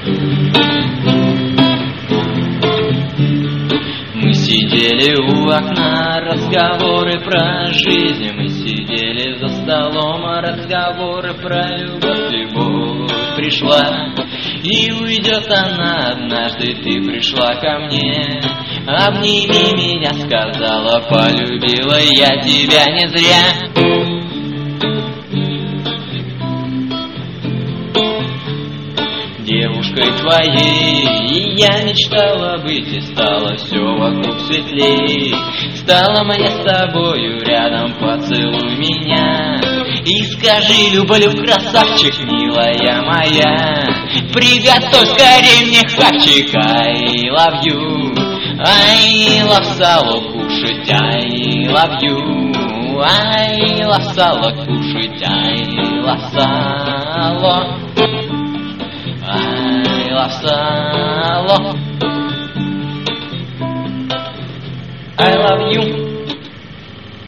Мы сидели у окна, разговоры про жизнь. Мы сидели за столом, разговоры про любовь. Любовь пришла, и уйдет она однажды. Ты пришла ко мне, обними меня, сказала, полюбила я тебя не зря. Девушкой твоей я мечтала быть, и стало все вокруг светлей. Стало мне с тобою рядом, поцелуй меня и скажи, люблю, красавчик, милая моя. Приготовь скорей мне хавчик, I love you, I love сало кушать, I love you, I love сало кушать, I love сало. I love salo. I love you.